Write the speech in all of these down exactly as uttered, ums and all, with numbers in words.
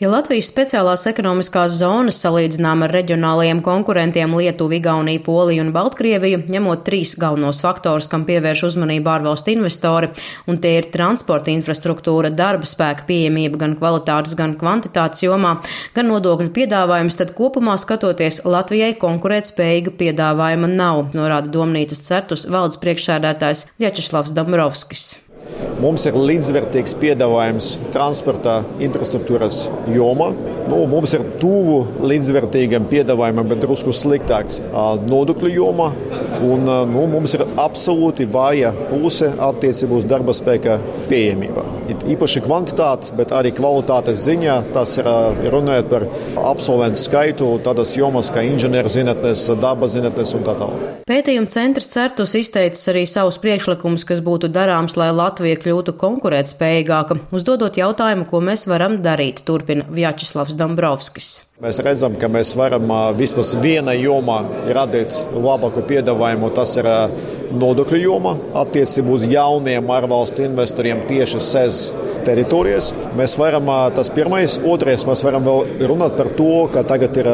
Ja Latvijas speciālās ekonomiskās zonas salīdzinām ar reģionālajiem konkurentiem Lietuvu, Igauniju, Poliju un Baltkrieviju, ņemot trīs galvenos faktorus, kam pievērš uzmanību ārvalstu investori, un tie ir transporta infrastruktūra, darba spēka pieejamība gan kvalitātes, gan kvantitātes jomā, gan nodokļu piedāvājums, tad kopumā skatoties Latvijai konkurētspējīga piedāvājuma nav, norāda Domnīcas Certus valdes priekšsēdētājs Vjačeslavs Dombrovskis. Mums ir līdzvērtīgs piedāvājums transporta infrastruktūras jomā. Nu, mums ir tuvu līdzvērtīgam piedāvājumam, bet drusku sliktāks nodokļu jomā. Un, nu, mums ir absolūti vāja puse attiecībā uz darba spēka pieejamību. Īpaši kvantitāte, bet arī kvalitātes ziņā. Tas ir runājot par absolventu skaitu, tādas jomas kā inženierzinātnes, dabas zinātnes un tā tālāk. Pētījuma centrs Certus izteicis arī savus priekšlikumus, kas būtu darāms, lai Latvija kļūtu konkurētspējīgāka, uzdodot jautājumu, ko mēs varam darīt, turpina Vjačeslavs Dombrovskis. Mēs redzam, ka mēs varam vismaz vienā jomā radīt labāku piedāvājumu, tas ir nodokļu joma attiecībā uz jauniem ārvalstu investoriem tieši S E Z teritorijas. Mēs varam, tas pirmais, otrais, mēs varam vēl runāt par to, ka tagad ir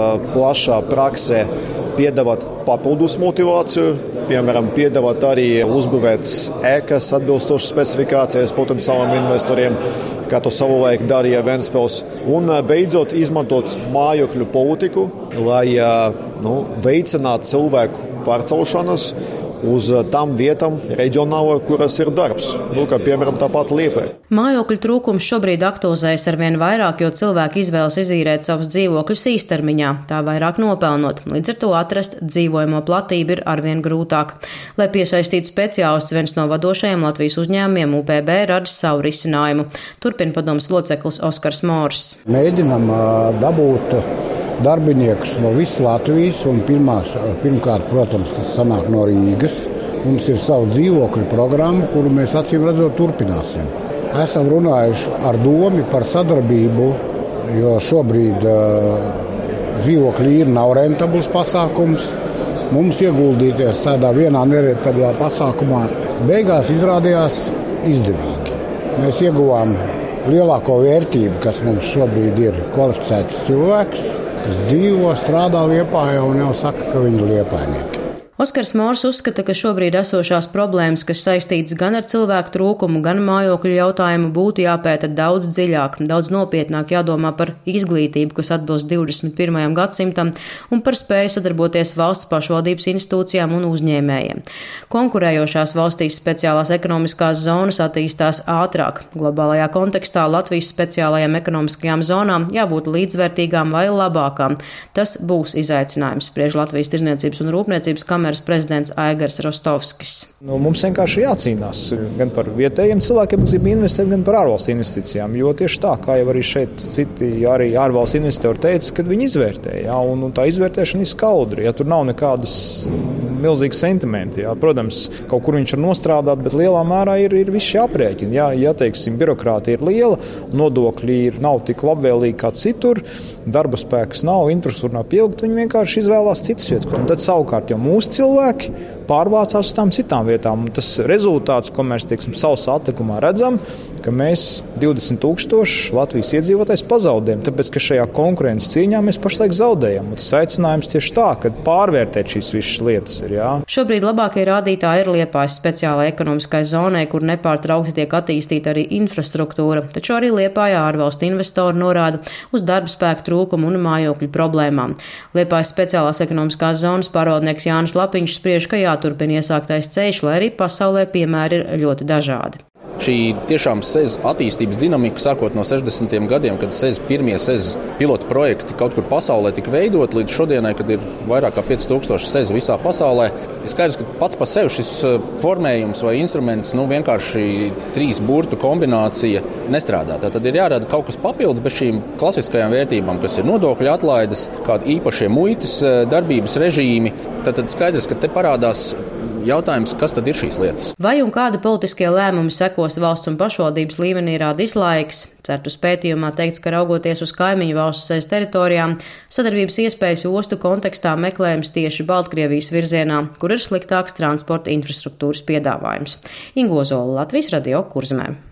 plašā praksē piedāvāt papildus motivāciju, piemēram, piedāvāt arī uzbūvēt ēkas atbilstošas specifikācijas potenciāliem investoriem, kā to savulaik darīja Ventspils, un beidzot izmantot mājokļu politiku, lai nu, veicinātu cilvēku pārcelšanas uz tām vietām reģionālo, kuras ir darbs, nu, kā piemēram tāpat Liepāja. Mājokļu trūkums šobrīd aktualizējas arvien vairāk, jo cilvēki izvēlas izīrēt savus dzīvokļus īstermiņā, tā vairāk nopelnot. Līdz ar to atrast dzīvojamo platību ir arvien grūtāk. Lai piesaistītu speciālistus, viens no vadošajiem Latvijas uzņēmumiem U P B radis savu risinājumu. Turpina padomes loceklis Oskars Mors. Mēģinam dabūt darbiniekus no visas Latvijas, un pirmās, pirmkārt, protams, tas sanāk no Rīgas. Mums ir sava dzīvokļu programma, kuru mēs acīm redzot turpināsim. Esam runājuši ar domu par sadarbību, jo šobrīd uh, dzīvokļi ir nav rentabls pasākums. Mums ieguldīties tādā vienā nerentablā pasākumā beigās izrādījās izdevīgi. Mēs ieguvām lielāko vērtību, kas mums šobrīd ir kvalificēts cilvēks, kas dzīvo, strādā Liepājā un jau saka, ka viņi ir liepājnieki. Oskars Mors uzskata, ka šobrīd esošās problēmas, kas saistītas gan ar cilvēku trūkumu, gan mājokļu jautājumu, būtu jāpēta daudz dziļāk, daudz nopietnāk jādomā par izglītību, kas atbilst divdesmit pirmajam gadsimtam, un par spēju sadarboties valsts pašvaldības institūcijām un uzņēmējiem. Konkurējošās valstīs speciālās ekonomiskās zonas attīstās ātrāk. Globālajā kontekstā Latvijas speciālajām ekonomiskajām zonām jābūt līdzvērtīgām vai labākām. Tas būs izaicinājums, spriež Latvijas Tirdzniecības un Rūpniecības kameras prezidents Aigars Rostovskis. Nu, mums vienkārši jācīnās gan par vietējiem cilvēkiem, kas grib investēt, gan par ārvalstu investīcijām. Jo tieši tā, kā jau arī šeit citi arī ārvalstu investori teica, kad viņi izvērtē, jā, un, un tā izvērtēšana ir skaudra. Ja, tur nav nekādas milzīgas sentimenti. Jā. Protams, kaut kur viņš ir nostrādāt, bet lielā mērā ir, ir visi šie aprēķini. Jā, ja, teiksim, birokrātija ir liela, nodokļi ir, nav tik labvēlīgi kā citur, darba spēks nav, infrastruktūra nav pieaugta, viņi vienkārši izvēlās citas vietas. Un tad savukārt jau mūsu cilvēki pārvācās uz tām citām vietām. Un tas rezultāts, ko mēs teiksim, savas atlikumā redzam, ka mēs divdesmit tūkstoši Latvijas iedzīvotājs pazaudējam, tāpēc, ka šajā konkurences cīņā mēs pašlaik zaudējam. Un tas aicinājums tieši tā, ka pārvērtēt šīs visas lietas ir. Jā. Šobrīd labākie rādītāji ir Liepājas speciālai ekonomiskai zonai, kur nepārtraukti tiek attīstīta arī infrastruktūra, taču arī Liepājā ārvalstu investori norāda uz darba spēku trūkumu un mājokļu problēmām. Liepājas speciālās ekonomiskās zonas pārvaldnieks Jānis Lapiņš spriež, ka jāturpina iesāktais ceļš, lai arī pasaulē piemēri ir ļoti dažādi. Šī tiešām S E Z attīstības dinamika, sākot no sešdesmitiem gadiem, kad S E Z pirmie S E Z pilotu projekti kaut kur pasaulē tika veidot, līdz šodienai, kad ir vairāk kā pieci tūkstoši S E Z visā pasaulē. Ir skaidrs, ka pats par sevi šis formējums vai instruments, nu vienkārši trīs burtu kombinācija nestrādā. Tad ir jārada kaut kas papildus bez šīm klasiskajām vērtībām, kas ir nodokļu atlaides, kādi īpašie muitas darbības režīmi. Tad, tad skaidrs, ka te parādās jautājums, kas tad ir šīs lietas? Vai un kādi politiskie lēmumi sekos valsts un pašvaldības līmenī rādīs laiks? Certus pētījumā teikts, ka raugoties uz kaimiņu valstu S E Z teritorijām, sadarbības iespējas ostu kontekstā meklējums tieši Baltkrievijas virzienā, kur ir sliktāks transporta infrastruktūras piedāvājums. Ingo Zola, Latvijas radio, Kurzemē.